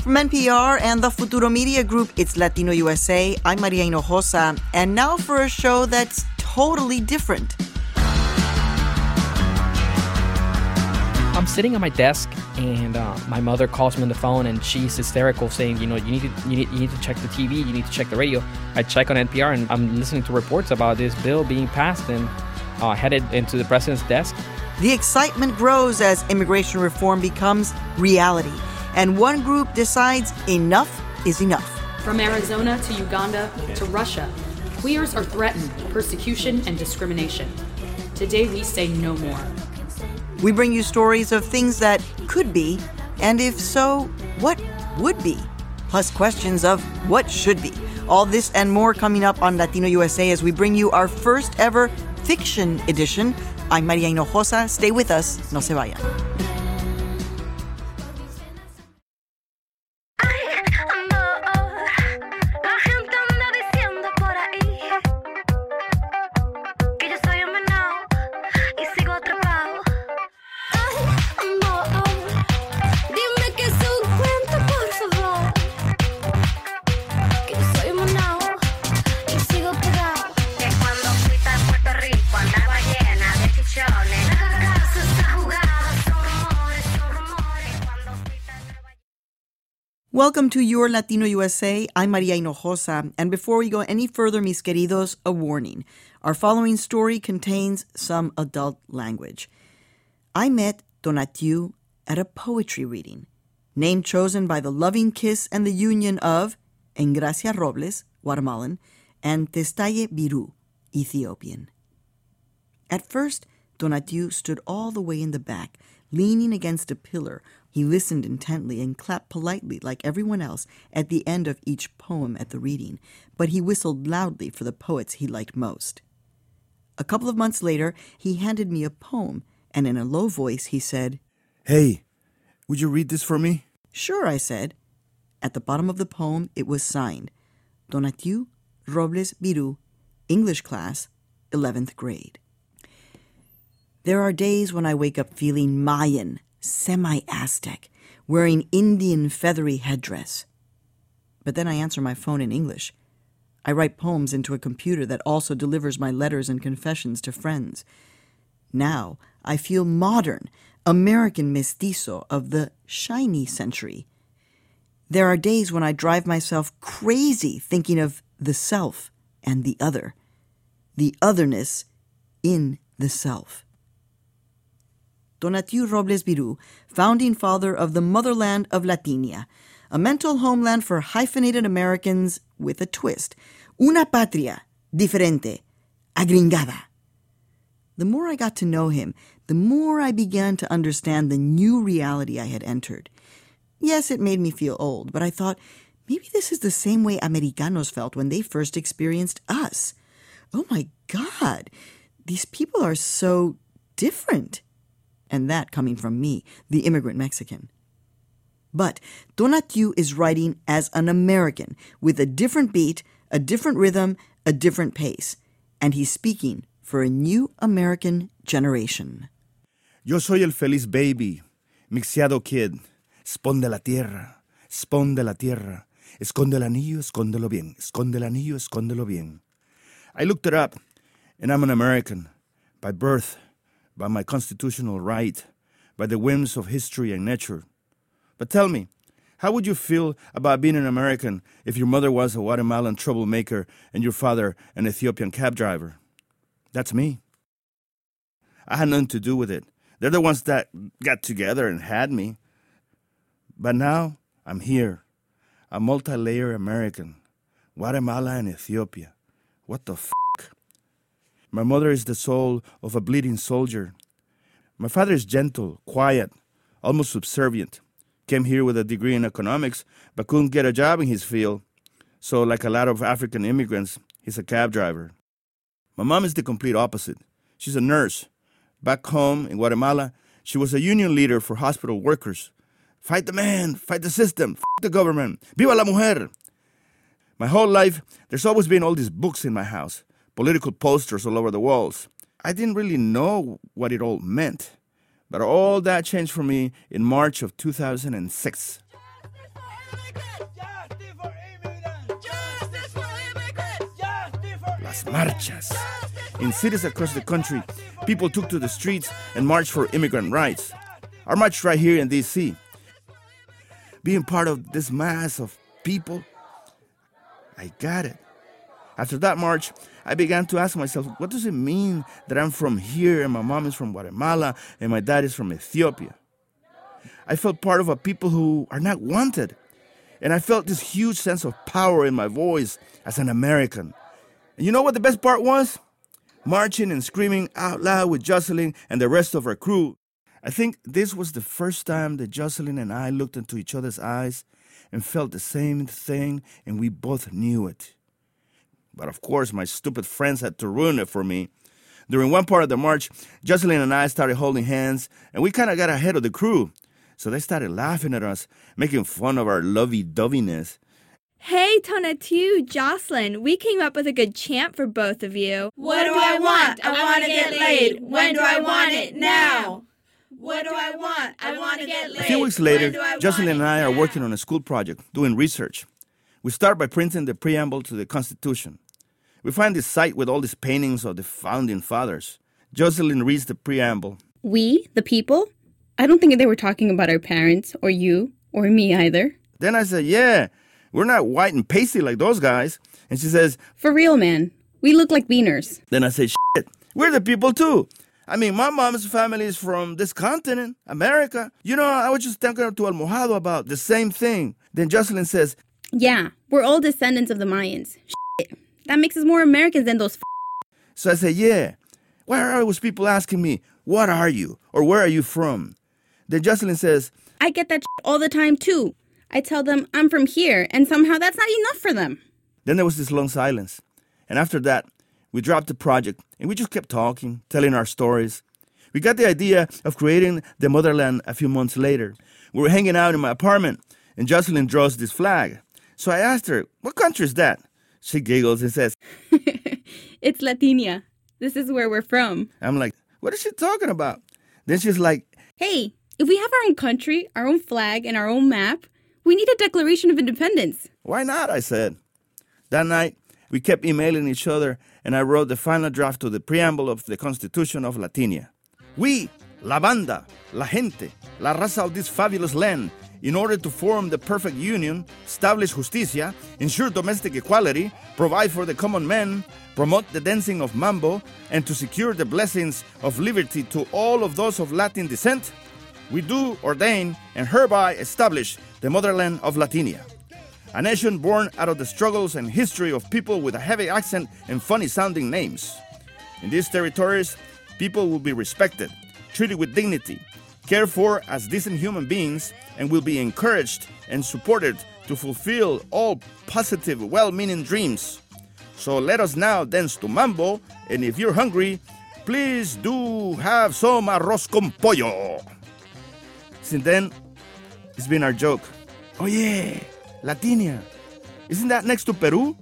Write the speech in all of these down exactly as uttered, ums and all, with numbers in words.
From N P R and the Futuro Media Group, it's Latino U S A. I'm Maria Hinojosa, and now for a show that's totally different. I'm sitting at my desk, and uh, my mother calls me on the phone, and she's hysterical, saying, you know, you need to you need, you need to check the T V, you need to check the radio. I check on N P R, and I'm listening to reports about this bill being passed and uh, headed into the president's desk. The excitement grows as immigration reform becomes reality, and one group decides enough is enough. From Arizona to Uganda to Russia, queers are threatened, persecution and discrimination. Today we say no more. We bring you stories of things that could be, and if so, what would be? Plus questions of what should be. All this and more coming up on Latino U S A as we bring you our first ever fiction edition. I'm Maria Hinojosa. Stay with us. No se vayan. Welcome to Your Latino U S A. I'm Maria Hinojosa. And before we go any further, mis queridos, a warning. Our following story contains some adult language. I met Tonatiuh at a poetry reading, name chosen by the loving kiss and the union of Engracia Robles, Guatemalan, and Testaye Biru, Ethiopian. At first, Tonatiuh stood all the way in the back, leaning against a pillar. He listened intently and clapped politely like everyone else at the end of each poem at the reading, but he whistled loudly for the poets he liked most. A couple of months later, he handed me a poem, and in a low voice he said, "Hey, would you read this for me?" "Sure," I said. At the bottom of the poem, it was signed, Tonatiuh Robles Biru, English class, eleventh grade. There are days when I wake up feeling Mayan, semi-Aztec, wearing Indian feathery headdress. But then I answer my phone in English. I write poems into a computer that also delivers my letters and confessions to friends. Now I feel modern, American mestizo of the shiny century. There are days when I drive myself crazy thinking of the self and the other, the otherness in the self. Tonatiuh Robles Biru, founding father of the motherland of Latinia, a mental homeland for hyphenated Americans with a twist. Una patria diferente, agringada. The more I got to know him, the more I began to understand the new reality I had entered. Yes, it made me feel old, but I thought, maybe this is the same way Americanos felt when they first experienced us. Oh my God, these people are so different. And that coming from me, the immigrant Mexican. But Tonatiuh is writing as an American, with a different beat, a different rhythm, a different pace. And he's speaking for a new American generation. Yo soy el feliz baby, mixeado kid. Spawn de la tierra, spawn de la tierra. Esconde el anillo, escóndelo bien. Esconde el anillo, escóndelo bien. I looked it up, and I'm an American by birth, by my constitutional right, by the whims of history and nature. But tell me, how would you feel about being an American if your mother was a Guatemalan troublemaker and your father an Ethiopian cab driver? That's me. I had nothing to do with it. They're the ones that got together and had me. But now I'm here, a multi-layer American, Guatemala and Ethiopia. What the f***? My mother is the soul of a bleeding soldier. My father is gentle, quiet, almost subservient. Came here with a degree in economics, but couldn't get a job in his field. So like a lot of African immigrants, he's a cab driver. My mom is the complete opposite. She's a nurse. Back home in Guatemala, she was a union leader for hospital workers. Fight the man, fight the system, f*** the government, viva la mujer. My whole life, there's always been all these books in my house. Political posters all over the walls. I didn't really know what it all meant. But all that changed for me in March of two thousand six. las marchas. In cities across the country, people took to the streets and marched for immigrant rights. Our march right here in D C. Being part of this mass of people, I got it. After that march, I began to ask myself, what does it mean that I'm from here and my mom is from Guatemala and my dad is from Ethiopia? I felt part of a people who are not wanted. And I felt this huge sense of power in my voice as an American. And you know what the best part was? Marching and screaming out loud with Jocelyn and the rest of our crew. I think this was the first time that Jocelyn and I looked into each other's eyes and felt the same thing, and we both knew it. But of course, my stupid friends had to ruin it for me. During one part of the march, Jocelyn and I started holding hands, and we kind of got ahead of the crew. So they started laughing at us, making fun of our lovey-doveyness. Hey, Tonatiuh, Jocelyn, we came up with a good chant for both of you. What do I want? I want to get laid. When do I want it? Now. What do I want? I want to get laid. A few weeks later, Jocelyn and I are working on a school project, doing research. We start by printing the preamble to the Constitution. We find this site with all these paintings of the founding fathers. Jocelyn reads the preamble. We, the people? I don't think they were talking about our parents, or you, or me either. Then I said, yeah, we're not white and pasty like those guys. And she says, for real, man. We look like beaners. Then I said, shit, we're the people too. I mean, my mom's family is from this continent, America. You know, I was just talking to Almojado about the same thing. Then Jocelyn says, yeah, we're all descendants of the Mayans. Shit, that makes us more Americans than those f***. So I said, yeah. Why are always people asking me, what are you? Or where are you from? Then Jocelyn says, I get that shit all the time too. I tell them I'm from here, and somehow that's not enough for them. Then there was this long silence. And after that, we dropped the project, and we just kept talking, telling our stories. We got the idea of creating the motherland a few months later. We were hanging out in my apartment, and Jocelyn draws this flag. So I asked her, what country is that? She giggles and says, it's Latinia. This is where we're from. I'm like, what is she talking about? Then she's like, hey, if we have our own country, our own flag, and our own map, we need a Declaration of Independence. Why not, I said. That night, we kept emailing each other, and I wrote the final draft to the preamble of the Constitution of Latinia. We, la banda, la gente, la raza of this fabulous land, in order to form the perfect union, establish justicia, ensure domestic equality, provide for the common man, promote the dancing of mambo, and to secure the blessings of liberty to all of those of Latin descent, we do ordain and hereby establish the motherland of Latinia, a nation born out of the struggles and history of people with a heavy accent and funny-sounding names. In these territories, people will be respected, treated with dignity, cared for as decent human beings, and will be encouraged and supported to fulfill all positive, well-meaning dreams. So let us now dance to mambo, and if you're hungry, please do have some arroz con pollo. Since then, it's been our joke. Oh yeah, Latinia. Isn't that next to Peru?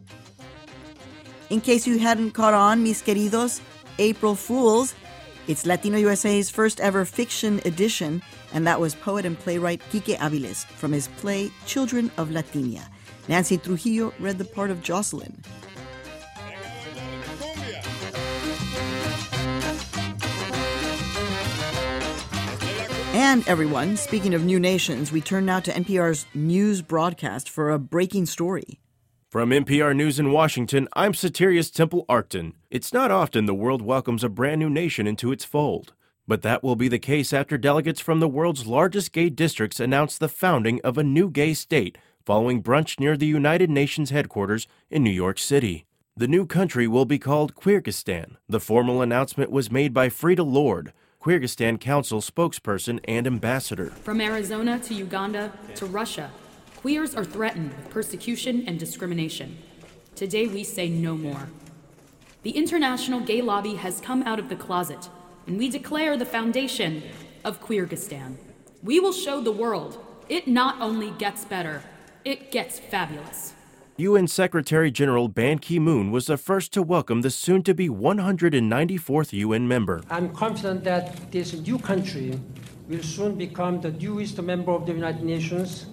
In case you hadn't caught on, mis queridos, April Fools, it's Latino U S A's first ever fiction edition, and that was poet and playwright Quique Aviles from his play Children of Latinia. Nancy Trujillo read the part of Jocelyn. And everyone, speaking of new nations, we turn now to N P R's news broadcast for a breaking story. From N P R News in Washington, I'm Satirius Temple Arcton. It's not often the world welcomes a brand new nation into its fold, but that will be the case after delegates from the world's largest gay districts announced the founding of a new gay state following brunch near the United Nations headquarters in New York City. The new country will be called Kyrgyzstan. The formal announcement was made by Frida Lord, Kyrgyzstan Council spokesperson and ambassador. From Arizona to Uganda to Russia, queers are threatened with persecution and discrimination. Today we say no more. The International Gay Lobby has come out of the closet, and we declare the foundation of Kyrgyzstan. We will show the world it not only gets better, it gets fabulous. U N Secretary General Ban Ki-moon was the first to welcome the soon-to-be one hundred ninety-fourth U N member. I'm confident that this new country will soon become the newest member of the United Nations.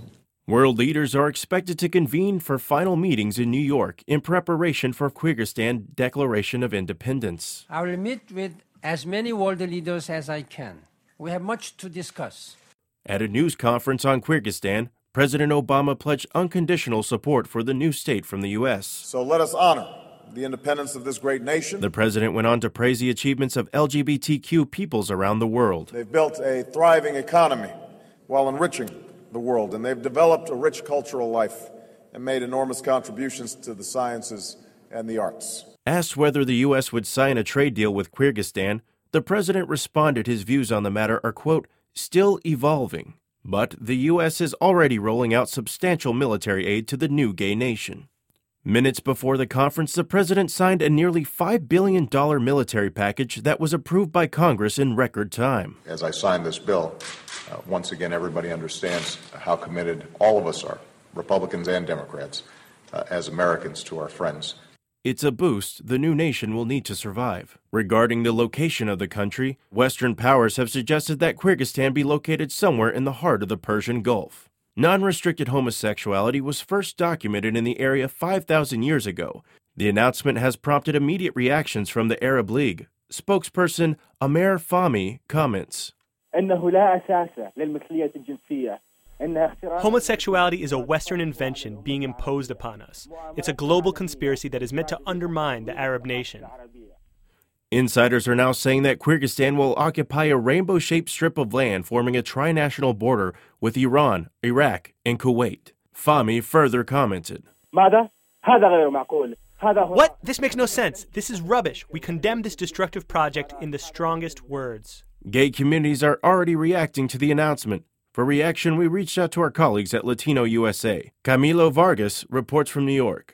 World leaders are expected to convene for final meetings in New York in preparation for Kyrgyzstan Declaration of Independence. I will meet with as many world leaders as I can. We have much to discuss. At a news conference on Kyrgyzstan, President Obama pledged unconditional support for the new state from the U S. So let us honor the independence of this great nation. The president went on to praise the achievements of L G B T Q peoples around the world. They've built a thriving economy while enriching the world, and they've developed a rich cultural life and made enormous contributions to the sciences and the arts. Asked whether the U S would sign a trade deal with Kyrgyzstan, the president responded his views on the matter are, quote, still evolving. But the U S is already rolling out substantial military aid to the new gay nation. Minutes before the conference, the president signed a nearly five billion dollars military package that was approved by Congress in record time. As I sign this bill, uh, once again, everybody understands how committed all of us are, Republicans and Democrats, uh, as Americans to our friends. It's a boost the new nation will need to survive. Regarding the location of the country, Western powers have suggested that Kyrgyzstan be located somewhere in the heart of the Persian Gulf. Non-restricted homosexuality was first documented in the area five thousand years ago. The announcement has prompted immediate reactions from the Arab League. Spokesperson Amer Fahmy comments. Homosexuality is a Western invention being imposed upon us. It's a global conspiracy that is meant to undermine the Arab nation. Insiders are now saying that Kyrgyzstan will occupy a rainbow-shaped strip of land forming a tri-national border with Iran, Iraq, and Kuwait. Fahmy further commented. What? This makes no sense. This is rubbish. We condemn this destructive project in the strongest words. Gay communities are already reacting to the announcement. For reaction, we reached out to our colleagues at Latino U S A. Camilo Vargas reports from New York.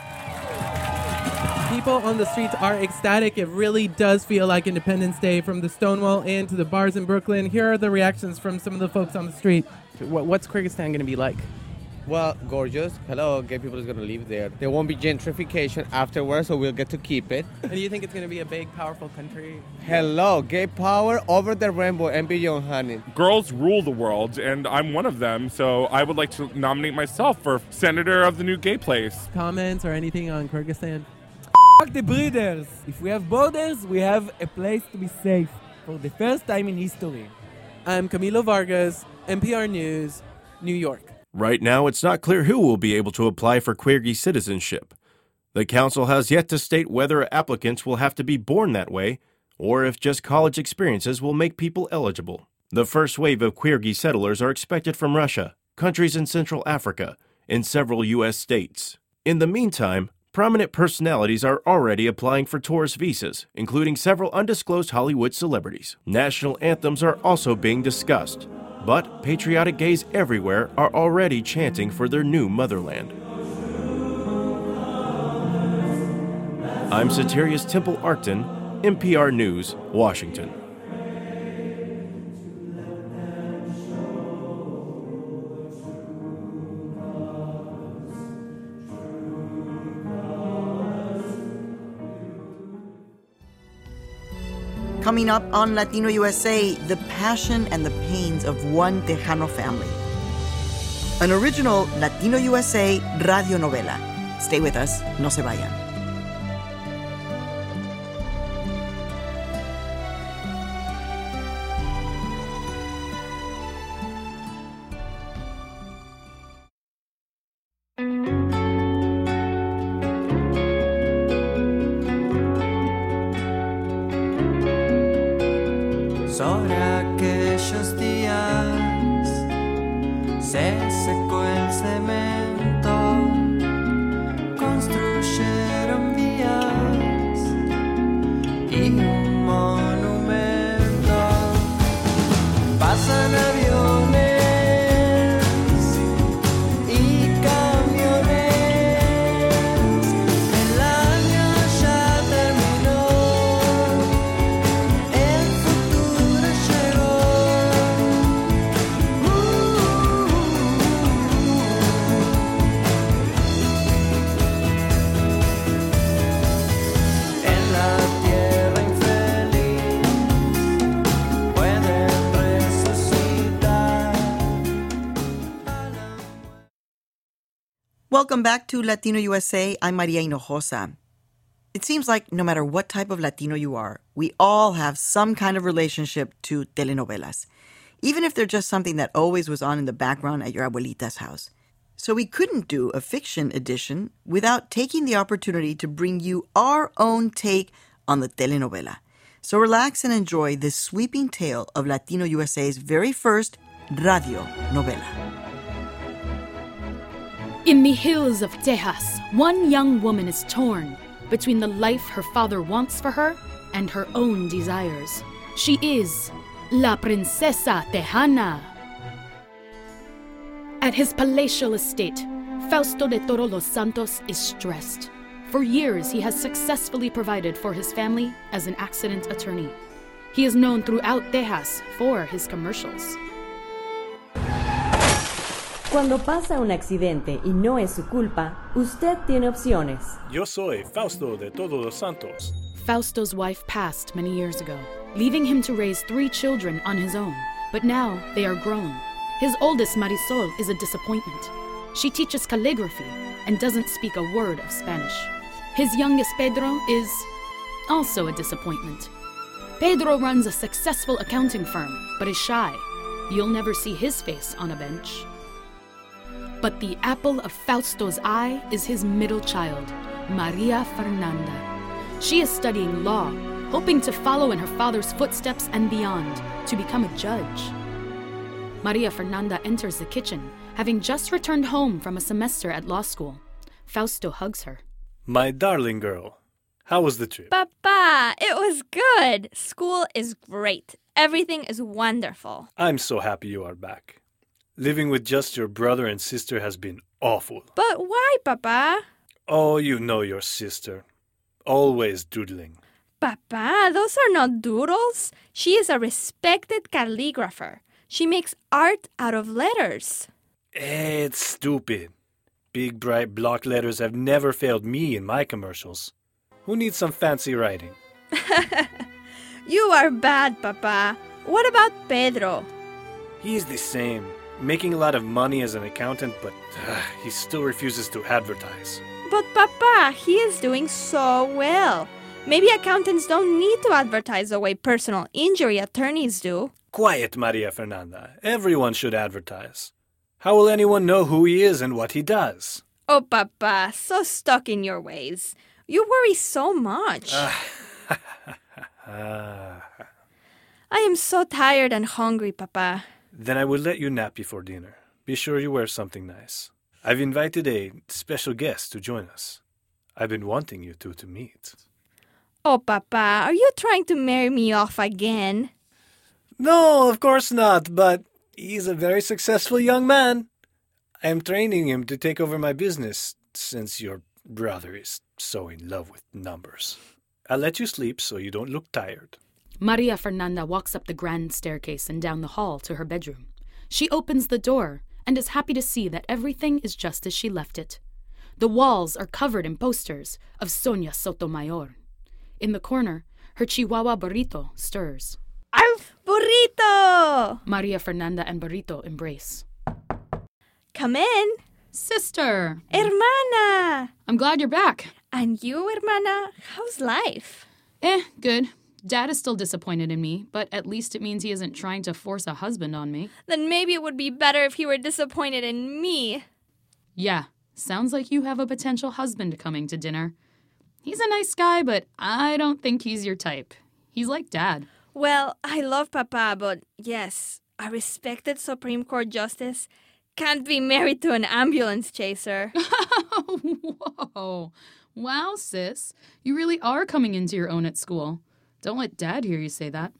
People on the streets are ecstatic. It really does feel like Independence Day, from the Stonewall Inn to the bars in Brooklyn. Here are the reactions from some of the folks on the street. What's Kyrgyzstan going to be like? Well, gorgeous. Hello, gay people is going to live there. There won't be gentrification afterwards, so we'll get to keep it. And do you think it's going to be a big, powerful country? Hello, gay power over the rainbow and beyond, honey. Girls rule the world, and I'm one of them, so I would like to nominate myself for senator of the new gay place. Comments or anything on Kyrgyzstan? Fuck the breeders. If we have borders, we have a place to be safe for the first time in history. I'm Camilo Vargas, N P R News, New York. Right now, it's not clear who will be able to apply for Kyrgyz citizenship. The council has yet to state whether applicants will have to be born that way or if just college experiences will make people eligible. The first wave of Kyrgyz settlers are expected from Russia, countries in Central Africa, and several U S states. In the meantime, prominent personalities are already applying for tourist visas, including several undisclosed Hollywood celebrities. National anthems are also being discussed. But patriotic gays everywhere are already chanting for their new motherland. I'm Satirius Temple Arcton, N P R News, Washington. Coming up on Latino U S A, the passion and the pains of one Tejano family. An original Latino U S A radio novela. Stay with us, no se vayan. Sobre aquellos días se secó el cemento, construyeron vías y un monumento. Pasan aviones y camiones. El año ya terminó. El futuro llegó. Uh, uh, uh. Welcome back to Latino U S A. I'm Maria Hinojosa. It seems like no matter what type of Latino you are, we all have some kind of relationship to telenovelas, even if they're just something that always was on in the background at your abuelita's house. So we couldn't do a fiction edition without taking the opportunity to bring you our own take on the telenovela. So relax and enjoy this sweeping tale of Latino U S A's very first radio novela. In the hills of Texas, one young woman is torn between the life her father wants for her and her own desires. She is La Princesa Tejana. At his palatial estate, Fausto de Toro los Santos is stressed. For years, he has successfully provided for his family as an accident attorney. He is known throughout Texas for his commercials. Cuando pasa un accidente y no es su culpa, usted tiene opciones. Yo soy Fausto de Todos los Santos. Fausto's wife passed many years ago, leaving him to raise three children on his own. But now they are grown. His oldest, Marisol, is a disappointment. She teaches calligraphy and doesn't speak a word of Spanish. His youngest, Pedro, is also a disappointment. Pedro runs a successful accounting firm, but is shy. You'll never see his face on a bench. But the apple of Fausto's eye is his middle child, Maria Fernanda. She is studying law, hoping to follow in her father's footsteps and beyond, to become a judge. Maria Fernanda enters the kitchen, having just returned home from a semester at law school. Fausto hugs her. My darling girl, how was the trip? Papa, it was good. School is great. Everything is wonderful. I'm so happy you are back. Living with just your brother and sister has been awful. But why, Papa? Oh, you know your sister. Always doodling. Papa, those are not doodles. She is a respected calligrapher. She makes art out of letters. It's stupid. Big, bright block letters have never failed me in my commercials. Who needs some fancy writing? You are bad, Papa. What about Pedro? He's the same. Making a lot of money as an accountant, but uh, he still refuses to advertise. But Papa, he is doing so well. Maybe accountants don't need to advertise the way personal injury attorneys do. Quiet, Maria Fernanda. Everyone should advertise. How will anyone know who he is and what he does? Oh, Papa, so stuck in your ways. You worry so much. I am so tired and hungry, Papa. Then I will let you nap before dinner. Be sure you wear something nice. I've invited a special guest to join us. I've been wanting you two to meet. Oh, Papa, are you trying to marry me off again? No, of course not, but he's a very successful young man. I am training him to take over my business, since your brother is so in love with numbers. I'll let you sleep so you don't look tired. Maria Fernanda walks up the grand staircase and down the hall to her bedroom. She opens the door and is happy to see that everything is just as she left it. The walls are covered in posters of Sonia Sotomayor. In the corner, her Chihuahua Burrito stirs. Arf, Burrito! Maria Fernanda and Burrito embrace. Come in. Sister! Hermana! I'm glad you're back. And you, hermana? How's life? Eh, good. Dad is still disappointed in me, but at least it means he isn't trying to force a husband on me. Then maybe it would be better if he were disappointed in me. Yeah, sounds like you have a potential husband coming to dinner. He's a nice guy, but I don't think he's your type. He's like Dad. Well, I love Papa, but yes, a respected Supreme Court justice can't be married to an ambulance chaser. Whoa. Wow, sis. You really are coming into your own at school. Don't let Dad hear you say that.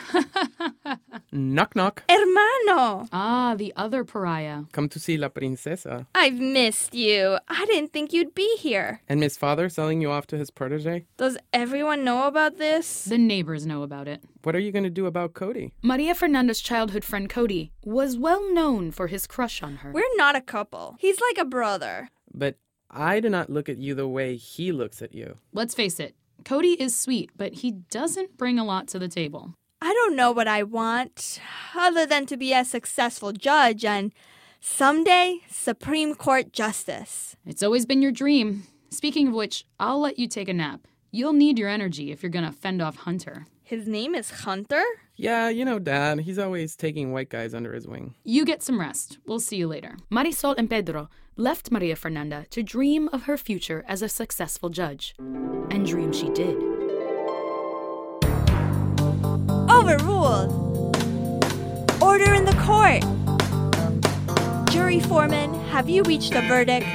Knock, knock. Hermano! Ah, the other pariah. Come to see La Princesa. I've missed you. I didn't think you'd be here. And Miss Father selling you off to his protege? Does everyone know about this? The neighbors know about it. What are you going to do about Cody? Maria Fernanda's childhood friend Cody was well known for his crush on her. We're not a couple. He's like a brother. But I do not look at you the way he looks at you. Let's face it. Cody is sweet, but he doesn't bring a lot to the table. I don't know what I want, other than to be a successful judge and Someday, Supreme Court Justice. It's always been your dream. Speaking of which, I'll let you take a nap. You'll need your energy if you're gonna fend off Hunter. His name is Hunter? Yeah, you know, Dad. He's always taking white guys under his wing. You get some rest. We'll see you later. Marisol and Pedro left Maria Fernanda to dream of her future as a successful judge. And dream she did. Overruled! Order in the court! Jury foreman, have you reached a verdict?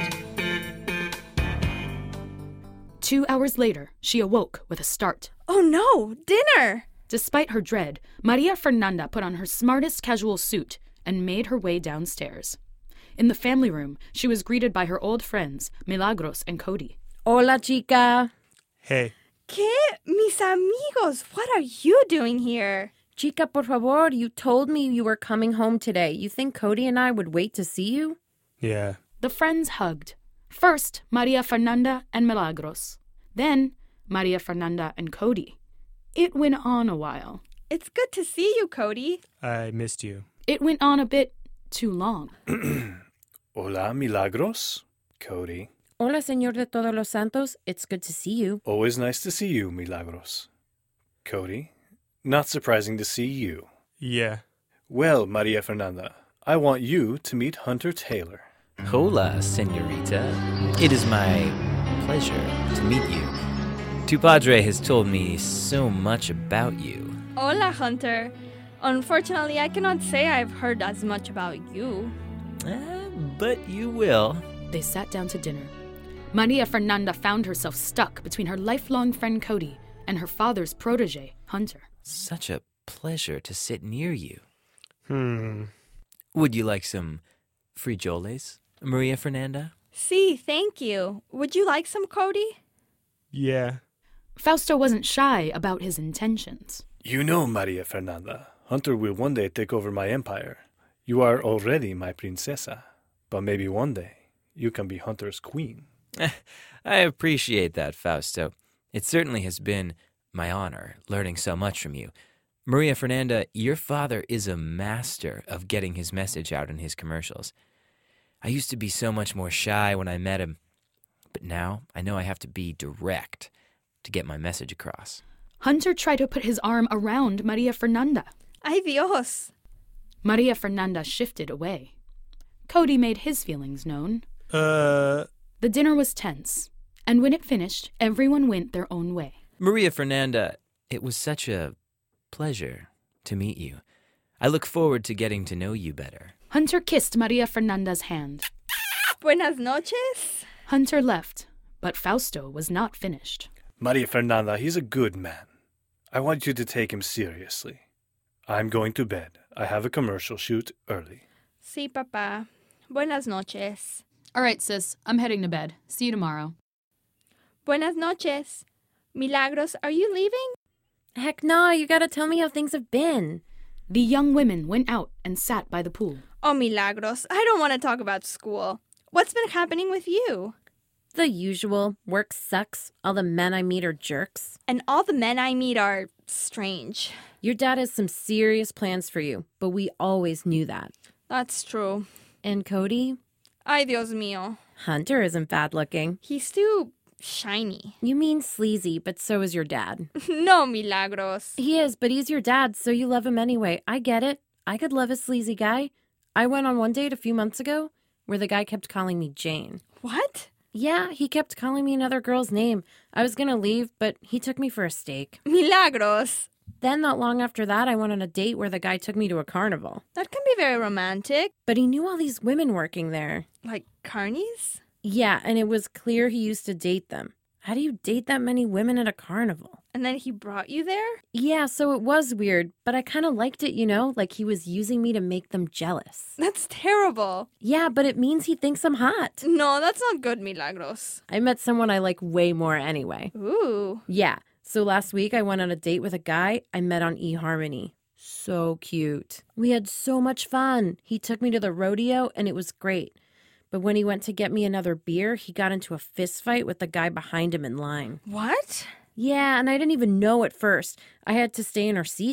Two hours later, she awoke with a start. Oh no, dinner! Despite her dread, Maria Fernanda put on her smartest casual suit and made her way downstairs. In the family room, she was greeted by her old friends, Milagros and Cody. Hola, chica. Hey. ¿Qué? Mis amigos, what are you doing here? Chica, por favor, you told me you were coming home today. You think Cody and I would wait to see you? Yeah. The friends hugged. First, Maria Fernanda and Milagros. Then, Maria Fernanda and Cody. It went on a while. It's good to see you, Cody. I missed you. It went on a bit too long. Hola, Milagros. Cody. Hola, Señor de Todos los Santos. It's good to see you. Always nice to see you, Milagros. Cody. Not surprising to see you. Yeah. Well, Maria Fernanda, I want you to meet Hunter Taylor. Hola, senorita. It is my pleasure to meet you. Tu Padre has told me so much about you. Hola, Hunter. Unfortunately, I cannot say I've heard as much about you. Uh, but you will. They sat down to dinner. Maria Fernanda found herself stuck between her lifelong friend Cody and her father's protege, Hunter. Such a pleasure to sit near you. Hmm. Would you like some frijoles, Maria Fernanda? Si, thank you. Would you like some, Cody? Yeah. Fausto wasn't shy about his intentions. You know, Maria Fernanda, Hunter will one day take over my empire. You are already my princesa, but maybe one day you can be Hunter's queen. I appreciate that, Fausto. It certainly has been my honor learning so much from you. Maria Fernanda, your father is a master of getting his message out in his commercials. I used to be so much more shy when I met him, but now I know I have to be direct to get my message across. Hunter tried to put his arm around Maria Fernanda. Ay Dios. Maria Fernanda shifted away. Cody made his feelings known. Uh... The dinner was tense, and when it finished, everyone went their own way. Maria Fernanda, it was such a pleasure to meet you. I look forward to getting to know you better. Hunter kissed Maria Fernanda's hand. Buenas noches. Hunter left, but Fausto was not finished. Maria Fernanda, he's a good man. I want you to take him seriously. I'm going to bed. I have a commercial shoot early. Si, papá. Buenas noches. All right, sis. I'm heading to bed. See you tomorrow. Buenas noches. Milagros, are you leaving? Heck no, you gotta tell me how things have been. The young women went out and sat by the pool. Oh, Milagros, I don't want to talk about school. What's been happening with you? The usual. Work sucks. All the men I meet are jerks. And all the men I meet are strange. Your dad has some serious plans for you, but we always knew that. That's true. And Cody? Ay, Dios mío. Hunter isn't bad looking. He's too shiny. You mean sleazy, but so is your dad. No, Milagros. He is, but he's your dad, so you love him anyway. I get it. I could love a sleazy guy. I went on one date a few months ago where the guy kept calling me Jane. What? Yeah, he kept calling me another girl's name. I was gonna leave, but he took me for a steak. Milagros. Then not long after that, I went on a date where the guy took me to a carnival. That can be very romantic. But he knew all these women working there. Like carnies? Yeah, and it was clear he used to date them. How do you date that many women at a carnival? And then he brought you there? Yeah, so it was weird, but I kind of liked it, you know? Like he was using me to make them jealous. That's terrible. Yeah, but it means he thinks I'm hot. No, that's not good, Milagros. I met someone I like way more anyway. Ooh. Yeah, so last week I went on a date with a guy I met on eHarmony. So cute. We had so much fun. He took me to the rodeo and it was great. But when he went to get me another beer, he got into a fist fight with the guy behind him in line. What? Yeah, and I didn't even know at first. I had to stay in our seats.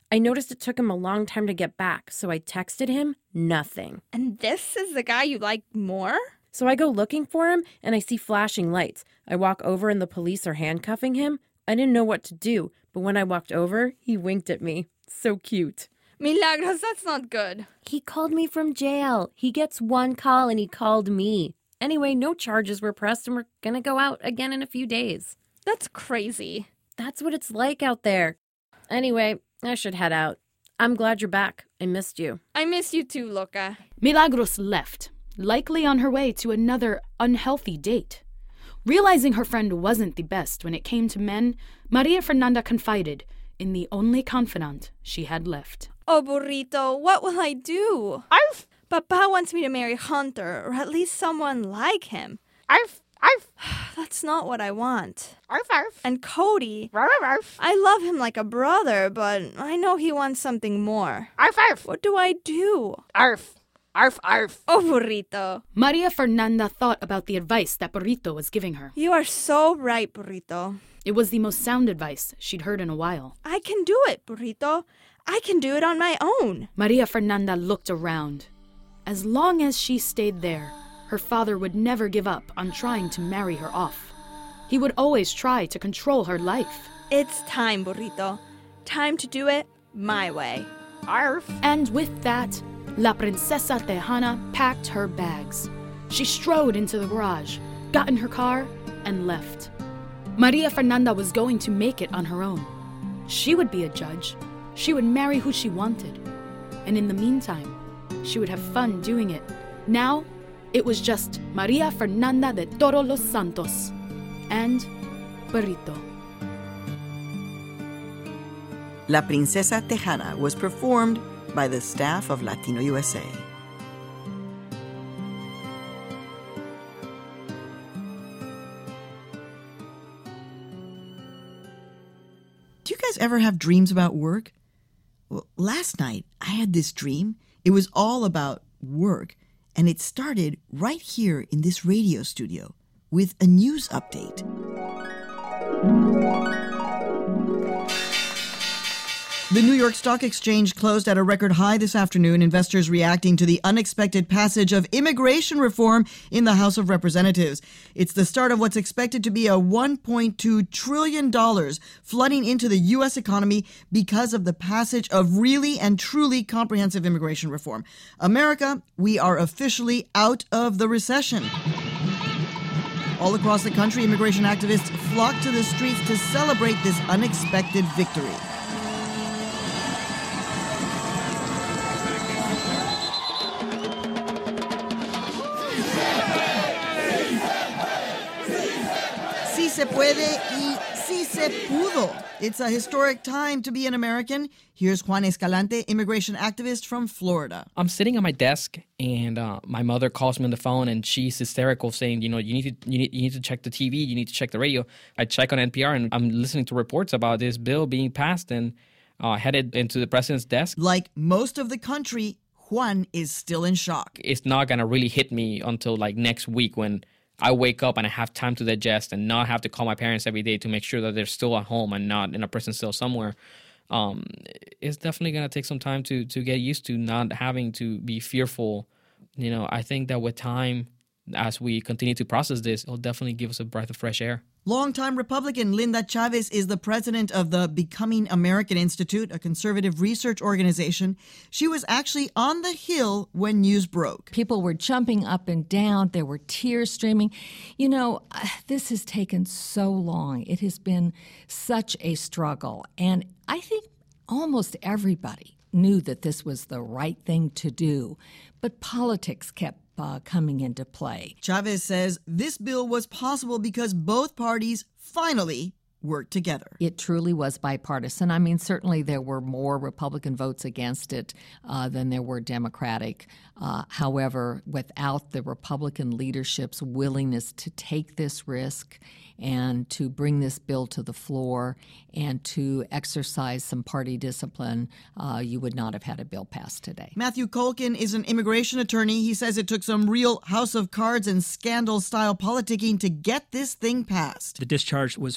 I noticed it took him a long time to get back, so I texted him, nothing. And this is the guy you like more? So I go looking for him, and I see flashing lights. I walk over, and the police are handcuffing him. I didn't know what to do, but when I walked over, he winked at me. So cute. Milagros, that's not good. He called me from jail. He gets one call, and he called me. Anyway, no charges were pressed, and we're gonna go out again in a few days. That's crazy. That's what it's like out there. Anyway, I should head out. I'm glad you're back. I missed you. I miss you too, Loca. Milagros left, likely on her way to another unhealthy date. Realizing her friend wasn't the best when it came to men, Maria Fernanda confided in the only confidant she had left. Oh, Burrito, what will I do? Arf! Papa wants me to marry Hunter, or at least someone like him. Arf! Arf! That's not what I want. Arf, arf. And Cody, arf, arf. I love him like a brother, but I know he wants something more. Arf, arf. What do I do? Arf. Arf, arf. Oh, Burrito. Maria Fernanda thought about the advice that Burrito was giving her. You are so right, Burrito. It was the most sound advice she'd heard in a while. I can do it, Burrito. I can do it on my own. Maria Fernanda looked around. As long as she stayed there, her father would never give up on trying to marry her off. He would always try to control her life. It's time, Burrito. Time to do it my way. Arf. And with that, La Princesa Tejana packed her bags. She strode into the garage, got in her car, and left. Maria Fernanda was going to make it on her own. She would be a judge. She would marry who she wanted. And in the meantime, she would have fun doing it. Now, it was just Maria Fernanda de Toro Los Santos and Burrito. La Princesa Tejana was performed by the staff of Latino U S A. Do you guys ever have dreams about work? Well, last night I had this dream. It was all about work, and it started right here in this radio studio with a news update. The New York Stock Exchange closed at a record high this afternoon, investors reacting to the unexpected passage of immigration reform in the House of Representatives. It's the start of what's expected to be a one point two trillion dollars flooding into the U S economy because of the passage of really and truly comprehensive immigration reform. America, we are officially out of the recession. All across the country, immigration activists flocked to the streets to celebrate this unexpected victory. Sí se puede y sí se pudo. It's a historic time to be an American. Here's Juan Escalante, immigration activist from Florida. I'm sitting at my desk, and uh, my mother calls me on the phone, and she's hysterical, saying, "You know, you need to you need, you need to check the T V, you need to check the radio." I check on N P R, and I'm listening to reports about this bill being passed and uh, headed into the president's desk. Like most of the country, Juan is still in shock. It's not gonna really hit me until like next week when I wake up and I have time to digest and not have to call my parents every day to make sure that they're still at home and not in a prison cell somewhere. Um, it's definitely going to take some time to to get used to not having to be fearful. You know, I think that with time, as we continue to process this, it'll definitely give us a breath of fresh air. Longtime Republican Linda Chavez is the president of the Becoming American Institute, a conservative research organization. She was actually on the Hill when news broke. People were jumping up and down. There were tears streaming. You know, this has taken so long. It has been such a struggle. And I think almost everybody knew that this was the right thing to do. But politics kept Uh, coming into play. Chavez says this bill was possible because both parties finally worked together. It truly was bipartisan. I mean, certainly there were more Republican votes against it uh, than there were Democratic. Uh, however, without the Republican leadership's willingness to take this risk and to bring this bill to the floor and to exercise some party discipline, uh, you would not have had a bill passed today. Matthew Colkin is an immigration attorney. He says it took some real House of Cards and scandal-style politicking to get this thing passed. The discharge was filed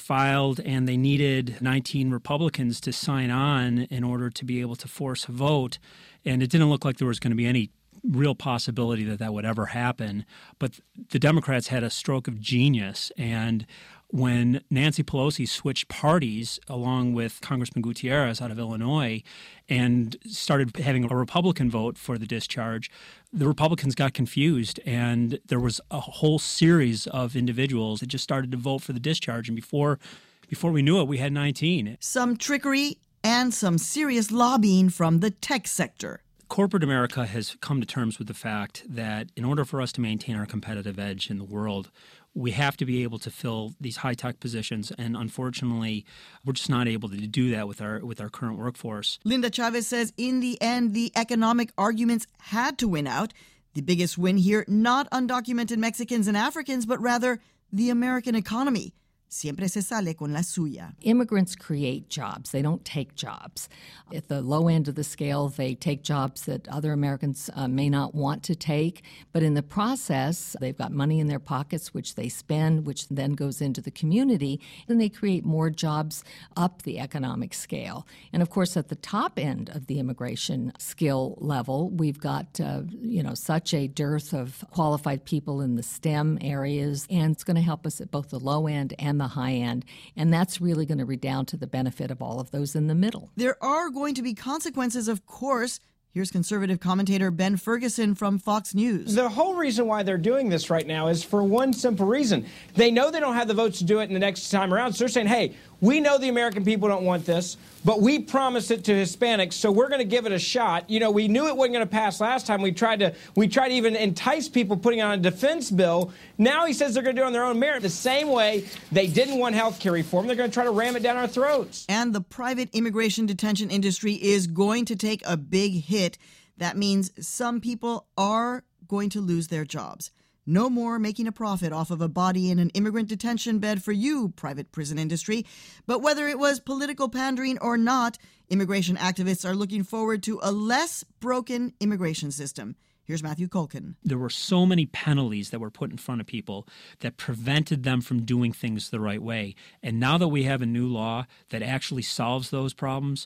filed, and they needed nineteen Republicans to sign on in order to be able to force a vote. And it didn't look like there was going to be any real possibility that that would ever happen. But the Democrats had a stroke of genius, and when Nancy Pelosi switched parties along with Congressman Gutierrez out of Illinois and started having a Republican vote for the discharge, the Republicans got confused, and there was a whole series of individuals that just started to vote for the discharge. And before, before we knew it, we had nineteen. Some trickery and some serious lobbying from the tech sector. Corporate America has come to terms with the fact that in order for us to maintain our competitive edge in the world, we have to be able to fill these high-tech positions, and unfortunately, we're just not able to do that with our with our current workforce. Linda Chavez says in the end, the economic arguments had to win out. The biggest win here, not undocumented Mexicans and Africans, but rather the American economy. Siempre se sale con la suya. Immigrants create jobs. They don't take jobs. At the low end of the scale, they take jobs that other Americans uh, may not want to take. But in the process, they've got money in their pockets, which they spend, which then goes into the community. And they create more jobs up the economic scale. And of course, at the top end of the immigration skill level, we've got, uh, you know, such a dearth of qualified people in the STEM areas. And it's going to help us at both the low end and the high end, and that's really going to redound to the benefit of all of those in the middle. There are going to be consequences, of course. Here's conservative commentator Ben Ferguson from Fox News. The whole reason why they're doing this right now is for one simple reason. They know they don't have the votes to do it in the next time around, so they're saying, hey, we know the American people don't want this, but we promised it to Hispanics, so we're going to give it a shot. You know, we knew it wasn't going to pass last time. We tried to we tried to even entice people putting on a defense bill. Now he says they're going to do it on their own merit. The same way they didn't want health care reform, they're going to try to ram it down our throats. And the private immigration detention industry is going to take a big hit. That means some people are going to lose their jobs. No more making a profit off of a body in an immigrant detention bed for you, private prison industry. But whether it was political pandering or not, immigration activists are looking forward to a less broken immigration system. Here's Matthew Culkin. There were so many penalties that were put in front of people that prevented them from doing things the right way. And now that we have a new law that actually solves those problems,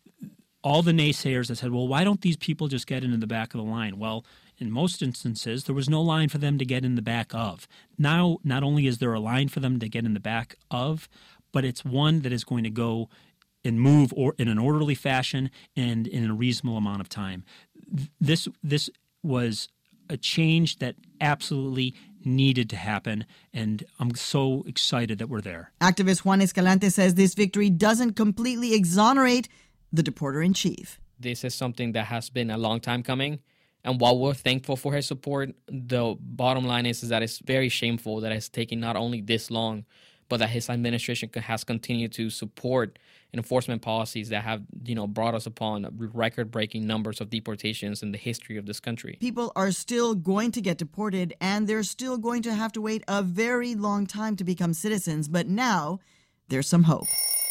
all the naysayers that said, well, why don't these people just get into the back of the line? Well, in most instances, there was no line for them to get in the back of. Now, not only is there a line for them to get in the back of, but it's one that is going to go and move or in an orderly fashion and in a reasonable amount of time. This this was a change that absolutely needed to happen, and I'm so excited that we're there. Activist Juan Escalante says this victory doesn't completely exonerate the deporter-in-chief. This is something that has been a long time coming. And while we're thankful for his support, the bottom line is, is that it's very shameful that it's taken not only this long, but that his administration has continued to support enforcement policies that have, you know, brought us upon record-breaking numbers of deportations in the history of this country. People are still going to get deported, and they're still going to have to wait a very long time to become citizens. But now, there's some hope.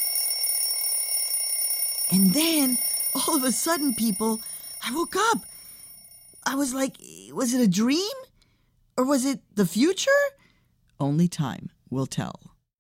And then, all of a sudden, people, I woke up. I was like, was it a dream? Or was it the future? Only time will tell.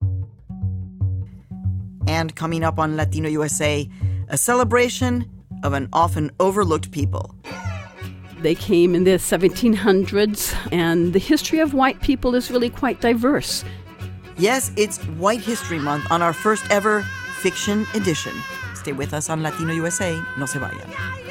And coming up on Latino U S A, a celebration of an often overlooked people. They came in the seventeen hundreds, and the history of white people is really quite diverse. Yes, it's White History Month on our first ever fiction edition. Stay with us on Latino U S A. No se vayan.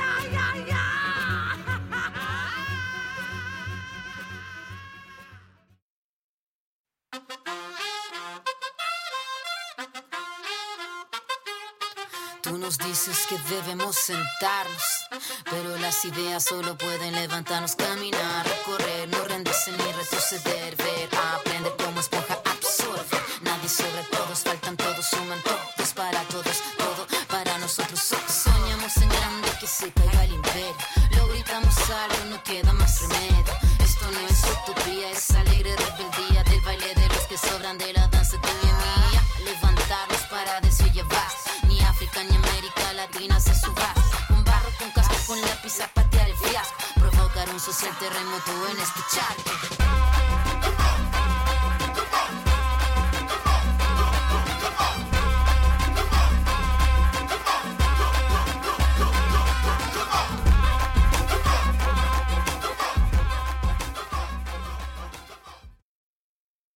Tú nos dices que debemos sentarnos, pero las ideas solo pueden levantarnos, caminar, recorrer, no rendirse ni retroceder, ver, aprender como esponja absorbe. Nadie sobre todos, faltan todos, suman todos para todos, todo para nosotros. Soñamos en grande que se caiga el imperio, lo gritamos algo, no queda más remedio. Esto no es utopía, es alegre rebeldía del baile de los que sobran de la danza de mi mía. Levantarnos para decir ya basta. Ni África ni América Latina se suba. Con barro, con casco, con lápiz a patear el fiasco. Provocar un social terremoto en este charco.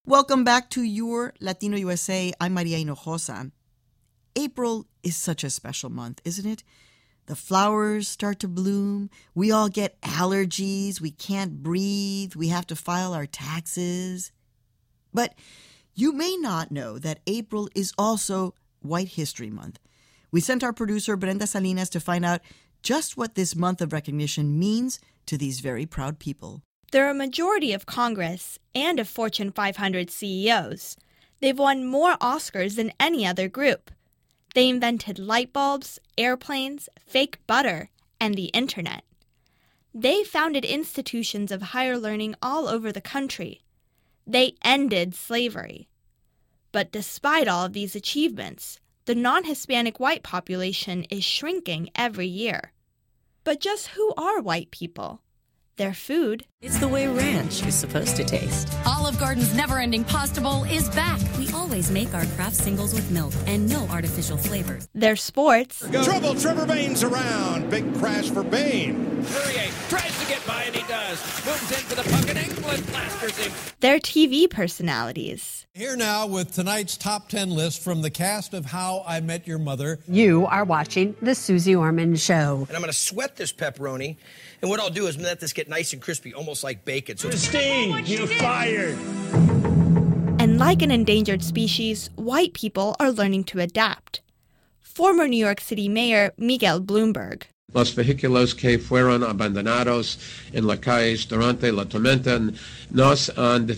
Welcome back to Your Latino U S A. I'm Maria Hinojosa. April is such a special month, isn't it? The flowers start to bloom. We all get allergies. We can't breathe. We have to file our taxes. But you may not know that April is also White History Month. We sent our producer, Brenda Salinas, to find out just what this month of recognition means to these very proud people. They're a majority of Congress and of Fortune five hundred C E Os. They've won more Oscars than any other group. They invented light bulbs, airplanes, fake butter, and the internet. They founded institutions of higher learning all over the country. They ended slavery. But despite all of these achievements, the non-Hispanic white population is shrinking every year. But just who are white people? Their food. It's the way ranch is supposed to taste. Olive Garden's never-ending pasta bowl is back. We always make our Kraft singles with milk and no artificial flavors. Their sports. Trouble, Trevor Bain's around. Big crash for Bain. Poirier tries to get by and he does. Moves in for the puck and England blasters him. Their T V personalities. Here now with tonight's top ten list from the cast of How I Met Your Mother. You are watching The Susie Orman Show. And I'm going to sweat this pepperoni. And what I'll do is let this get nice and crispy, almost like bacon. So Christine, you're fired. And like an endangered species, white people are learning to adapt. Former New York City Mayor Miguel Bloomberg. Los vehículos que fueron abandonados en las calles durante la tormenta nos han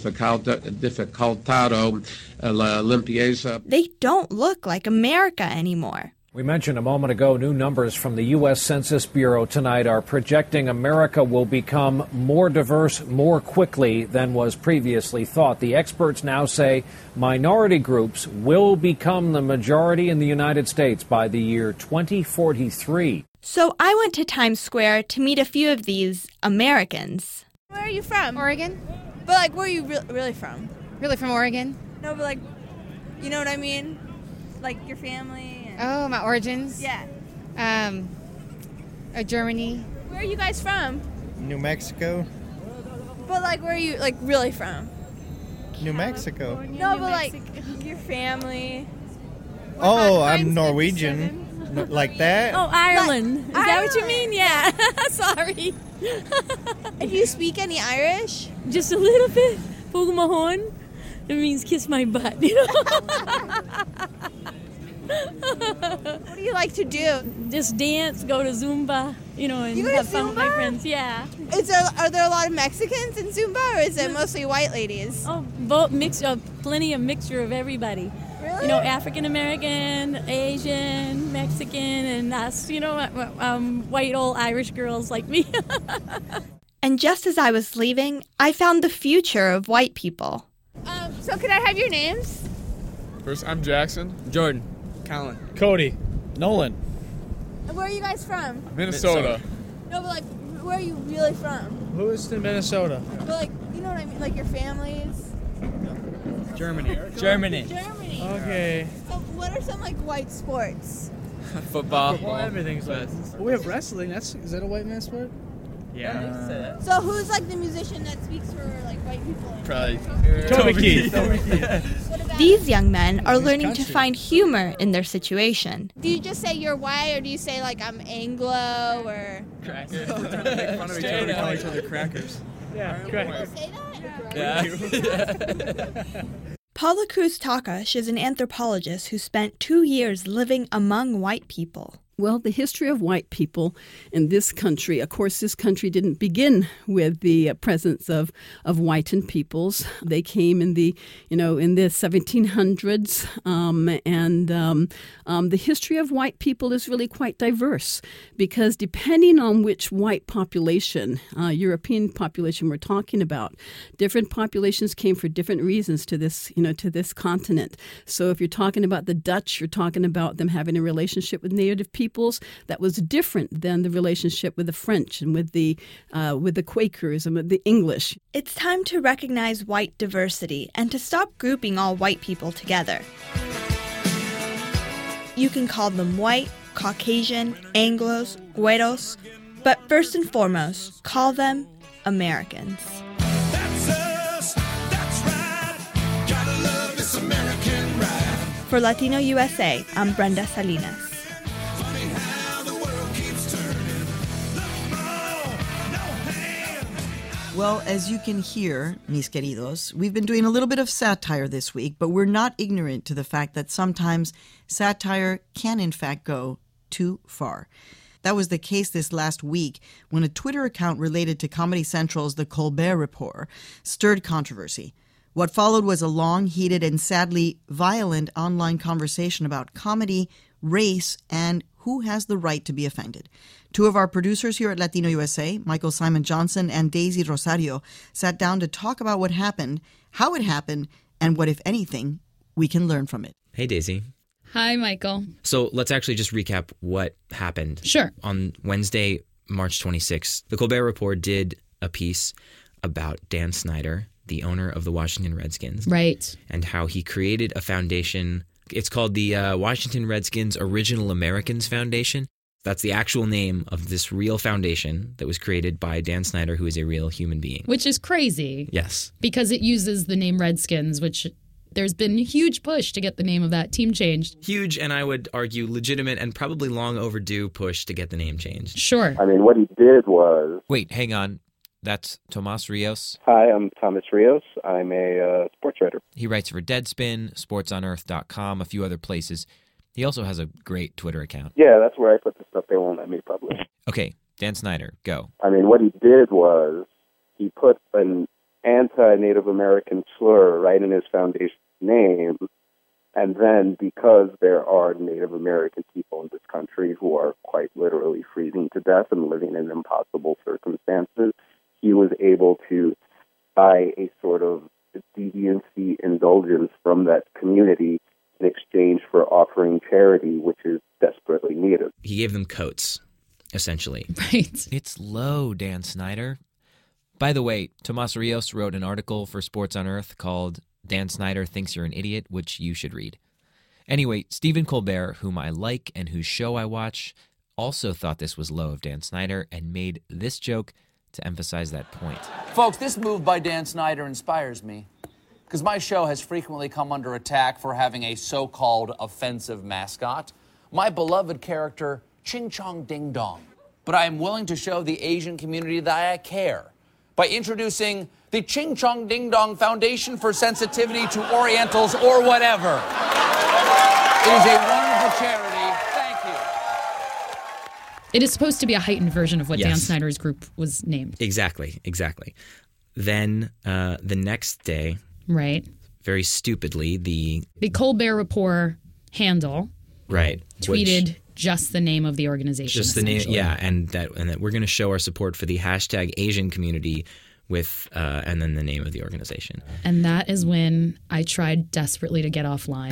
dificultado la limpieza. They don't look like America anymore. We mentioned a moment ago new numbers from the U S Census Bureau tonight are projecting America will become more diverse more quickly than was previously thought. The experts now say minority groups will become the majority in the United States by the year twenty forty-three. So I went to Times Square to meet a few of these Americans. Where are you from? Oregon. But, like, where are you re- really from? Really from Oregon? No, but, like, you know what I mean? Like, your family and... Oh, my origins? Yeah. Um, uh, Germany. Where are you guys from? New Mexico. But, like, where are you, like, really from? New Mexico. No, New but, Mexico. like, your family. Oh, I'm Norwegian. No, like that? Oh, Ireland. Is Is that what you mean? Yeah. Sorry. Do you speak any Irish? Just a little bit. Pugmahon. It means kiss my butt, you know? What do you like to do? Just dance, go to Zumba, you know, and You go to have fun with my Zumba? friends. Yeah. Is there are there a lot of Mexicans in Zumba, or is it mostly white ladies? Oh, both mix, uh, plenty of mixture of everybody. Really? You know, African American, Asian, Mexican, and us. You know, um, white old Irish girls like me. And just as I was leaving, I found the future of white people. Um, so could I have your names? First, I'm Jackson. Jordan. Colin. Cody. Nolan. And where are you guys from? Minnesota. No, but like, where are you really from? Lewiston, Minnesota. But like, you know what I mean? Like your families? Germany. Germany. Germany. Okay. So what are some like white sports? Football. Well, everything's white. We have wrestling. That's is that a white man's sport? Yeah. So who's like the musician that speaks for like white people? Probably. Toby Keith. Toby Keith. What about- These young men are learning to country. find humor in their situation. Do you just say you're white, or do you say like I'm Anglo, or? Crackers. We're trying to make fun of each other. We call each other crackers. Yeah, Do crackers. you say that? Yeah. Paula Cruz Takash is an anthropologist who spent two years living among white people. Well, the history of white people in this country, of course, this country didn't begin with the uh, presence of, of whitened peoples. They came in the, you know, in the seventeen hundreds, um, and um, um, the history of white people is really quite diverse because depending on which white population, uh, European population we're talking about, different populations came for different reasons to this, you know, to this continent. So if you're talking about the Dutch, you're talking about them having a relationship with native people. Peoples that was different than the relationship with the French and with the uh, with the Quakers and with the English. It's time to recognize white diversity and to stop grouping all white people together. You can call them white, Caucasian, Anglos, Güeros, but first and foremost, call them Americans. That's us, that's right. For Latino U S A, I'm Brenda Salinas. Well, as you can hear, mis queridos, we've been doing a little bit of satire this week, but we're not ignorant to the fact that sometimes satire can, in fact, go too far. That was the case this last week when a Twitter account related to Comedy Central's The Colbert Report stirred controversy. What followed was a long, heated, and sadly violent online conversation about comedy, race, and who has the right to be offended. Two of our producers here at Latino U S A, Michael Simon Johnson and Daisy Rosario, sat down to talk about what happened, how it happened, and what, if anything, we can learn from it. Hey, Daisy. Hi, Michael. So let's actually just recap what happened. Sure. On Wednesday, March twenty-sixth, The Colbert Report did a piece about Dan Snyder, the owner of the Washington Redskins. Right. And how he created a foundation. It's called the uh, Washington Redskins Original Americans Foundation. That's the actual name of this real foundation that was created by Dan Snyder, who is a real human being. Which is crazy. Yes. Because it uses the name Redskins, which there's been a huge push to get the name of that team changed. Huge, and I would argue legitimate and probably long overdue push to get the name changed. Sure. I mean, what he did was... Wait, hang on. That's Tomas Rios. Hi, I'm Thomas Rios. I'm a uh, sports writer. He writes for Deadspin, sports on earth dot com, a few other places. He also has a great Twitter account. Yeah, that's where I put the stuff they won't let me publish. Okay, Dan Snyder, go. I mean, what he did was he put an anti-Native American slur right in his foundation name, and then because there are Native American people in this country who are quite literally freezing to death and living in impossible circumstances, he was able to buy a sort of deviancy indulgence from that community in exchange for offering charity, which is desperately needed. He gave them coats, essentially. Right. It's low, Dan Snyder. By the way, Tomas Rios wrote an article for Sports on Earth called Dan Snyder Thinks You're an Idiot, which you should read. Anyway, Stephen Colbert, whom I like and whose show I watch, also thought this was low of Dan Snyder and made this joke to emphasize that point. Folks, this move by Dan Snyder inspires me because my show has frequently come under attack for having a so-called offensive mascot, my beloved character, Ching Chong Ding Dong. But I am willing to show the Asian community that I care by introducing the Ching Chong Ding Dong Foundation for Sensitivity to Orientals or whatever. It is a wonderful charity. Thank you. It is supposed to be a heightened version of what Yes. Dan Snyder's group was named. Exactly, exactly. Then uh, the next day, Right. very stupidly, the... The Colbert Report handle Right. tweeted which- just the name of the organization. Just the name, essentially. yeah, and that and that we're going to show our support for the hashtag Asian community with, uh, and then the name of the organization. And that is when I tried desperately to get offline.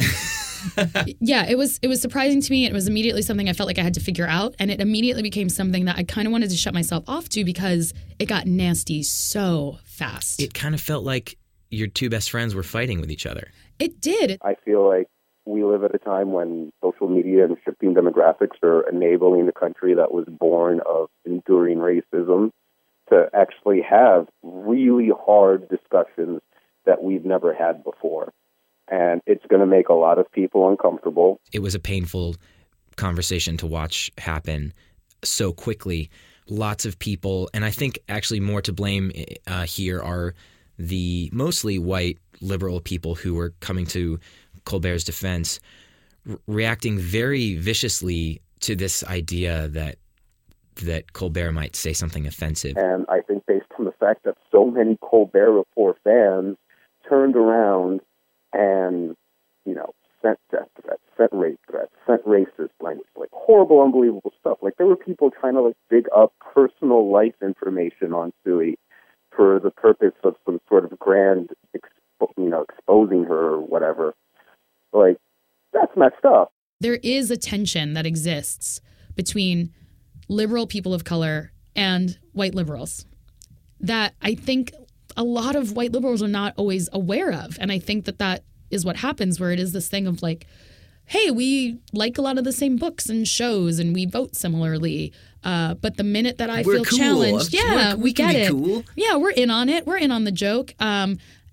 Yeah, it was it was surprising to me. It was immediately something I felt like I had to figure out, and it immediately became something that I kind of wanted to shut myself off to because it got nasty so fast. It kind of felt like your two best friends were fighting with each other. It did. I feel like we live at a time when social media and shifting demographics are enabling a country that was born of enduring racism to actually have really hard discussions that we've never had before. And it's going to make a lot of people uncomfortable. It was a painful conversation to watch happen so quickly. Lots of people, and I think actually more to blame uh, here are the mostly white liberal people who were coming to Colbert's defense, re- reacting very viciously to this idea that that Colbert might say something offensive. And I think based on the fact that so many Colbert Report fans turned around and, you know, sent death threats, sent rape threats, sent racist language, like horrible, unbelievable stuff. Like there were people trying to like dig up personal life information on Suey for the purpose of some sort of grand, expo- you know, exposing her or whatever. Like, that's messed up. There is a tension that exists between liberal people of color and white liberals that I think a lot of white liberals are not always aware of. And I think that that is what happens, where it is this thing of like, hey, we like a lot of the same books and shows and we vote similarly. Uh, but the minute that I We're feel cool. challenged, yeah, We're- we we can get be it. cool. Yeah, we're in on it. We're in on the joke. Um,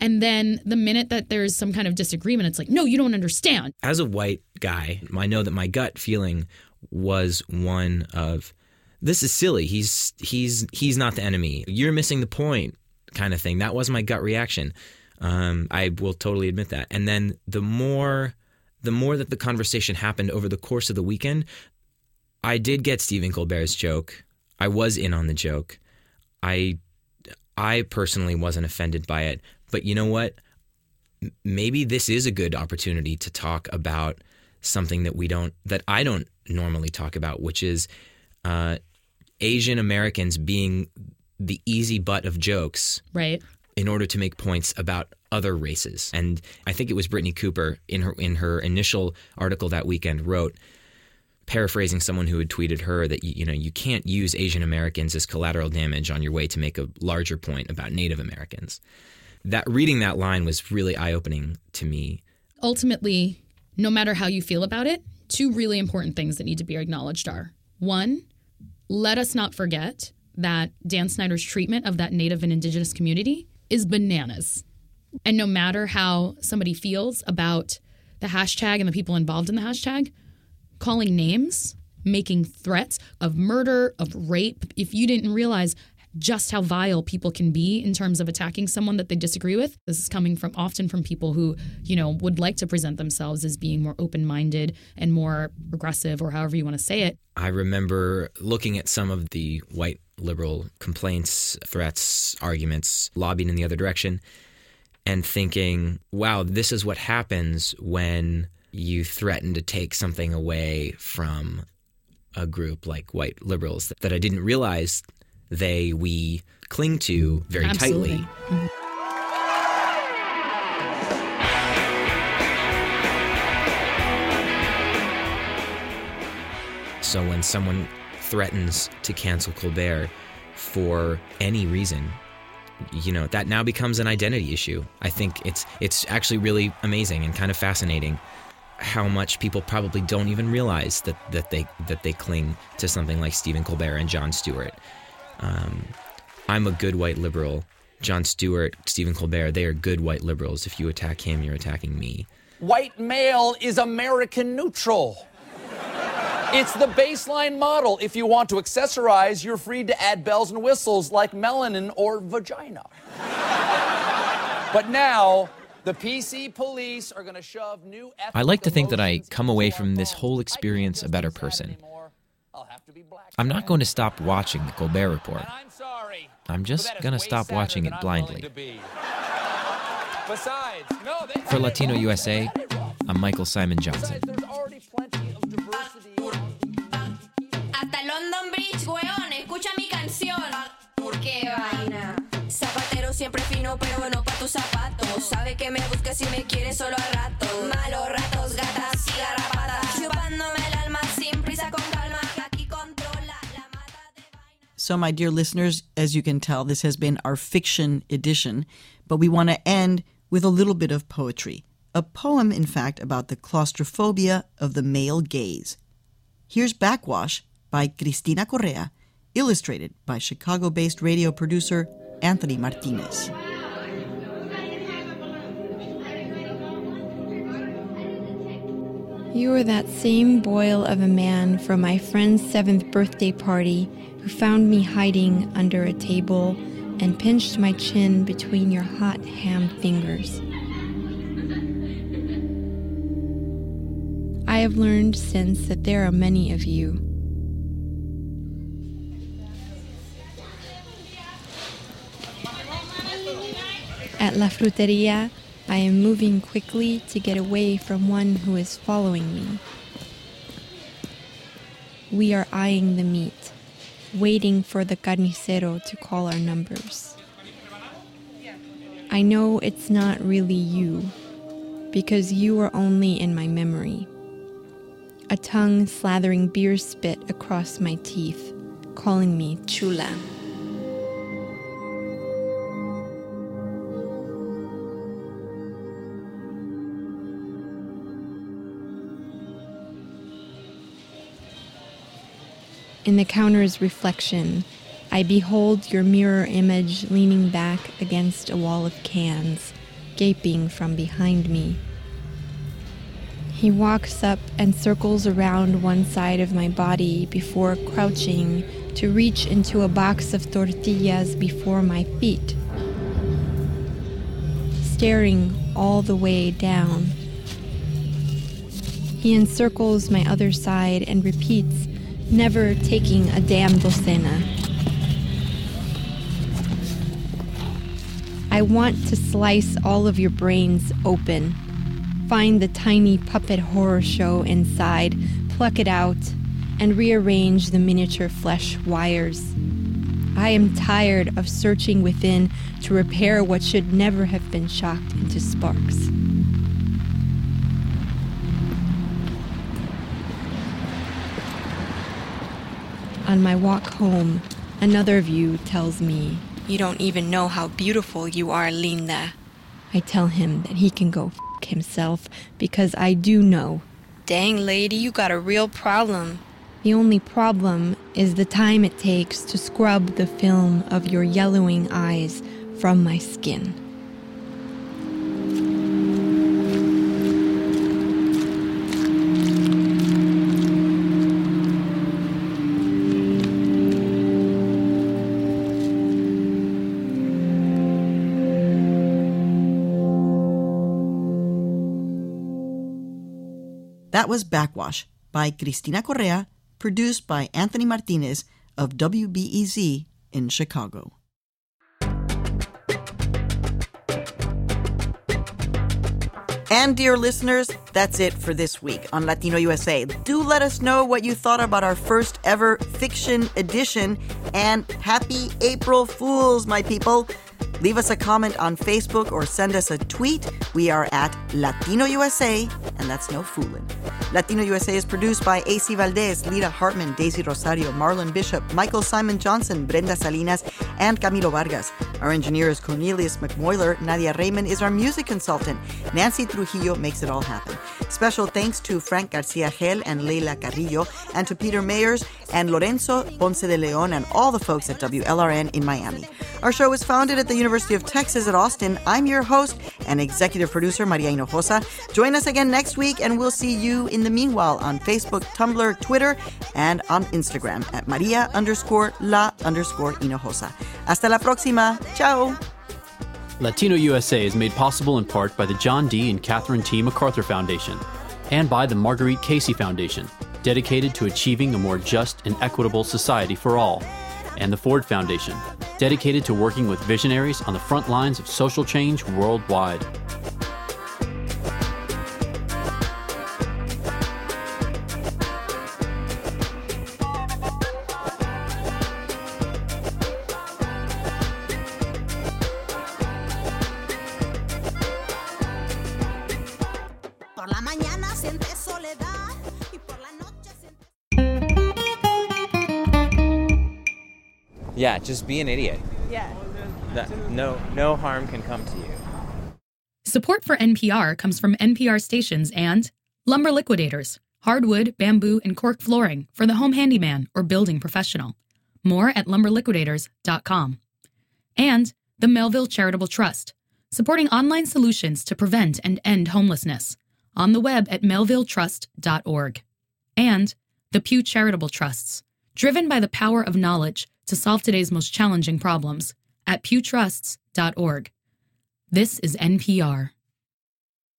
And then the minute that there's some kind of disagreement, it's like, no, you don't understand. As a white guy, I know that my gut feeling was one of, this is silly. He's he's he's not the enemy. You're missing the point, kind of thing. That was my gut reaction. Um, I will totally admit that. And then the more the more that the conversation happened over the course of the weekend, I did get Stephen Colbert's joke. I was in on the joke. I I personally wasn't offended by it. But you know what? Maybe this is a good opportunity to talk about something that we don't, that I don't normally talk about, which is uh, Asian Americans being the easy butt of jokes, right, in order to make points about other races. And I think it was Brittany Cooper in her in her initial article that weekend wrote, paraphrasing someone who had tweeted her, that you, you know you can't use Asian Americans as collateral damage on your way to make a larger point about Native Americans. That reading that line was really eye-opening to me. Ultimately, no matter how you feel about it, two really important things that need to be acknowledged are, one, let us not forget that Dan Snyder's treatment of that Native and Indigenous community is bananas. And no matter how somebody feels about the hashtag and the people involved in the hashtag, calling names, making threats of murder, of rape, if you didn't realize just how vile people can be in terms of attacking someone that they disagree with. This is coming from often from people who, you know, would like to present themselves as being more open-minded and more progressive, or however you want to say it. I remember looking at some of the white liberal complaints, threats, arguments, lobbying in the other direction, and thinking, wow, this is what happens when you threaten to take something away from a group like white liberals that I didn't realize they, we cling to very Absolutely. tightly. Mm-hmm. So when someone threatens to cancel Colbert for any reason, you know, that now becomes an identity issue. I think it's it's actually really amazing and kind of fascinating how much people probably don't even realize that, that they that they cling to something like Stephen Colbert and Jon Stewart. Um, I'm a good white liberal. Jon Stewart, Stephen Colbert, they are good white liberals. If you attack him, you're attacking me. White male is American neutral. It's the baseline model. If you want to accessorize, you're free to add bells and whistles like melanin or vagina. But now, the P C police are going to shove new... I like to think that I come away from this whole experience a better person. I'm not going to stop watching the Colbert Report. I'm just going to stop watching it blindly. For Latino U S A, I'm Michael Simon Johnson. Hasta London Bridge, weón, escucha mi canción. Qué vaina. Zapatero siempre fino, pero no pa' tus zapatos. Sabe que me busca si me quiere solo a rato. Malos ratos, gatas y garrapatas. Chupándome el alma sin prisa con calma. Aquí controla la mata de vaina. So, my dear listeners, as you can tell, this has been our fiction edition, but we want to end with a little bit of poetry. A poem, in fact, about the claustrophobia of the male gaze. Here's Backwash by Cristina Correa, illustrated by Chicago-based radio producer Anthony Martinez. You were that same boil of a man from my friend's seventh birthday party who found me hiding under a table and pinched my chin between your hot ham fingers. I have learned since that there are many of you. At La Fruteria, I am moving quickly to get away from one who is following me. We are eyeing the meat, waiting for the carnicero to call our numbers. I know it's not really you, because you are only in my memory. A tongue slathering beer spit across my teeth, calling me chula. In the counter's reflection, I behold your mirror image leaning back against a wall of cans, gaping from behind me. He walks up and circles around one side of my body before crouching to reach into a box of tortillas before my feet, staring all the way down. He encircles my other side and repeats, never taking a damn docena. I want to slice all of your brains open, find the tiny puppet horror show inside, pluck it out, and rearrange the miniature flesh wires. I am tired of searching within to repair what should never have been shocked into sparks. On my walk home, another view tells me, "You don't even know how beautiful you are, Linda." I tell him that he can go f*** himself because I do know. Dang, lady, you got a real problem. The only problem is the time it takes to scrub the film of your yellowing eyes from my skin. That was Backwash by Cristina Correa, produced by Anthony Martinez of W B E Z in Chicago. And dear listeners, that's it for this week on Latino U S A. Do let us know what you thought about our first ever fiction edition, and happy April Fools, my people. Leave us a comment on Facebook or send us a tweet. We are at Latino U S A, and that's no fooling. Latino U S A is produced by A C Valdez, Lita Hartman, Daisy Rosario, Marlon Bishop, Michael Simon Johnson, Brenda Salinas, and Camilo Vargas. Our engineer is Cornelius McMoyler. Nadia Raymond is our music consultant. Nancy Trujillo makes it all happen. Special thanks to Frank Garcia Gel and Leila Carrillo, and to Peter Mayers and Lorenzo Ponce de Leon and all the folks at W L R N in Miami. Our show was founded at the University of Texas at Austin. I'm your host and executive producer, Maria Hinojosa. Join us again next week, and we'll see you in the meanwhile on Facebook, Tumblr, Twitter, and on Instagram at Maria underscore la underscore Hinojosa. Hasta la próxima. Ciao. Latino U S A is made possible in part by the John D. and Catherine T. MacArthur Foundation and by the Marguerite Casey Foundation, dedicated to achieving a more just and equitable society for all, and the Ford Foundation, dedicated to working with visionaries on the front lines of social change worldwide. Yeah, just be an idiot. Yeah. That, no, no harm can come to you. Support for N P R comes from N P R stations and Lumber Liquidators, hardwood, bamboo, and cork flooring for the home handyman or building professional. More at lumber liquidators dot com. And the Melville Charitable Trust, supporting online solutions to prevent and end homelessness, on the web at melville trust dot org. And the Pew Charitable Trusts, driven by the power of knowledge to solve today's most challenging problems, at pew trusts dot org. This is N P R.